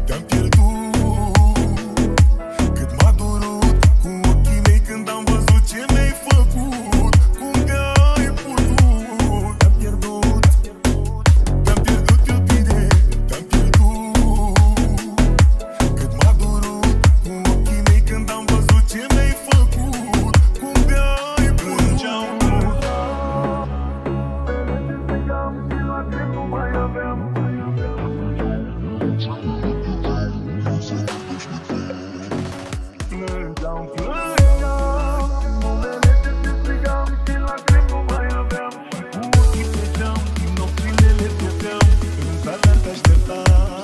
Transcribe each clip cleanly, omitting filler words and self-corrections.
te-am pierdut. Cât m-a durut cu ochii mei când am văzut ce mi-ai făcut. Cum de-ai putut? Te-am pierdut, te-am pierdut iubire, te-am pierdut. Cât m-a durut cu ochii mei când am văzut ce mi-ai făcut. Cum de-ai putut? Plângeam, plângeam, numele te strigam și lacrimi nu mai aveam. Cu ochii pe geam, din nopțile le pierdeam, în zadar te așteptam.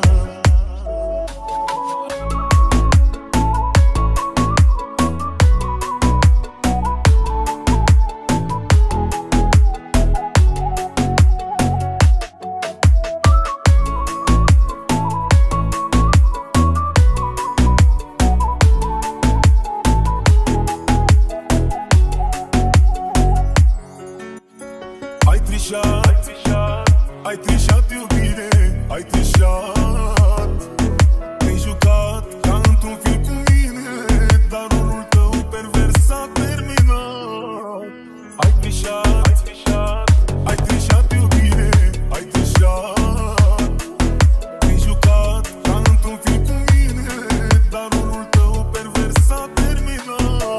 Ai trișat iubire, ai trișat. Te-ai jucat ca într-un film cu mine, dar rolul tău pervers s-a terminat. Ai trișat, ai trișat iubire, ai trișat. Te-ai jucat ca într-un film cu mine, dar rolul tău pervers s-a terminat.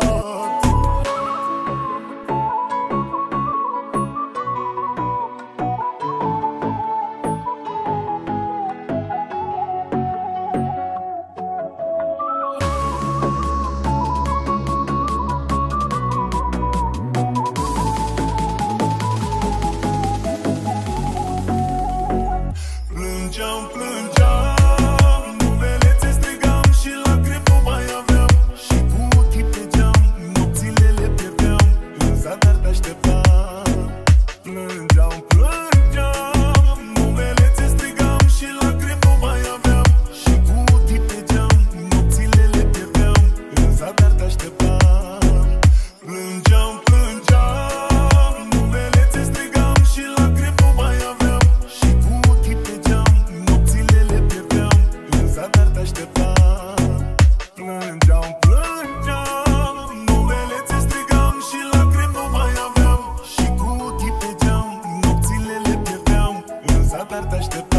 Plângeam, plângeam, numele ți strigam și lacrimi nu mai aveam. Și cu ochii pe geam, nopțile le pierdeam, în zadar te așteptam. Plângeam, plângeam, numele ți strigam și lacrimi nu mai aveam. Și cu ochii pe geam, nopțile le pierdeam, în zadar te așteptam. Plângeam, plângeam, numele ți strigam și lacrimi nu mai aveam. Și cu ochii pe geam, nopțile le pierdeam, în zadar te așteptam. Plângeam, plângeam, numele ți strigam și lacrimi nu mai aveam. Și cu ochii pe geam, nopțile le pierdeam, în zadar te așteptam.